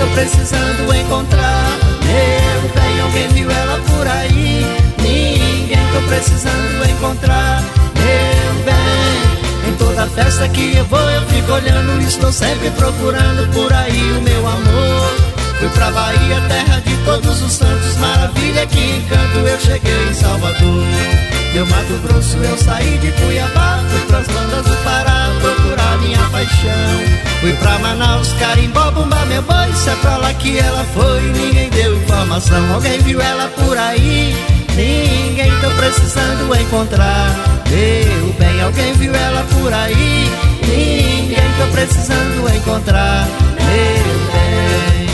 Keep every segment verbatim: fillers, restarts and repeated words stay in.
precisando encontrar. Meu bem, alguém viu ela por aí? Ninguém, tô precisando encontrar. Meu bem, em toda festa que eu vou eu fico olhando, estou sempre procurando por aí o meu amor. Fui pra Bahia, terra de todos os santos, maravilha, que encanto, eu cheguei em Salvador. Meu Mato Grosso eu saí de Cuiabá, fui pras bandas do Pará procurar minha paixão. Fui pra Manaus, Carimbó, Bumbá, meu boi, se é pra lá que ela foi, ninguém deu informação. Alguém viu ela por aí? Ninguém, tô precisando encontrar. Meu bem, alguém viu ela por aí? Ninguém, tô precisando encontrar. Meu bem.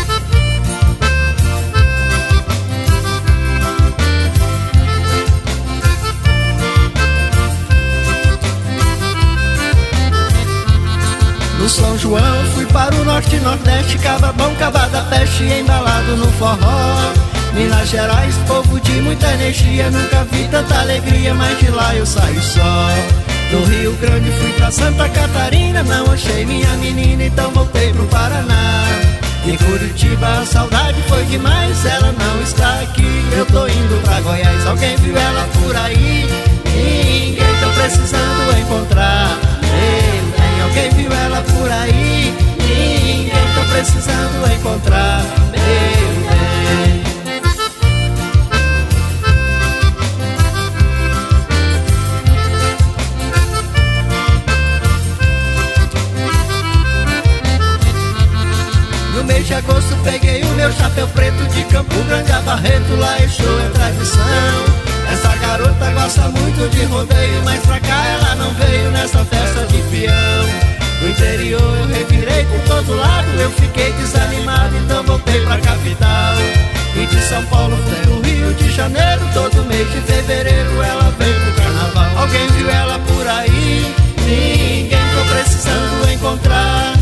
No São João fui para o norte e nordeste, Cababão, Caba da Peste, embalado no forró. Minas Gerais, povo de muita energia, nunca vi tanta alegria, mas de lá eu saio só. Do Rio Grande fui pra Santa Catarina, não achei minha menina, então voltei pro Paraná. Em Curitiba a saudade foi demais, ela não está aqui, eu tô indo pra Goiás. Alguém viu ela por aí? Ninguém, tô precisando encontrar. Ei, tem alguém viu ela por aí? Ninguém, tô precisando encontrar. Ei, ei. No mês de agosto peguei o meu chapéu preto de Campo Grande a Barreto, lá em show é tradição. Essa garota gosta muito de rodeio, mas pra cá ela não veio nessa festa de peão. Do interior eu revirei por todo lado, eu fiquei desanimado, então voltei pra capital. E de São Paulo fui pro Rio de Janeiro, todo mês de fevereiro ela vem pro carnaval. Alguém viu ela por aí? Ninguém, tô precisando encontrar.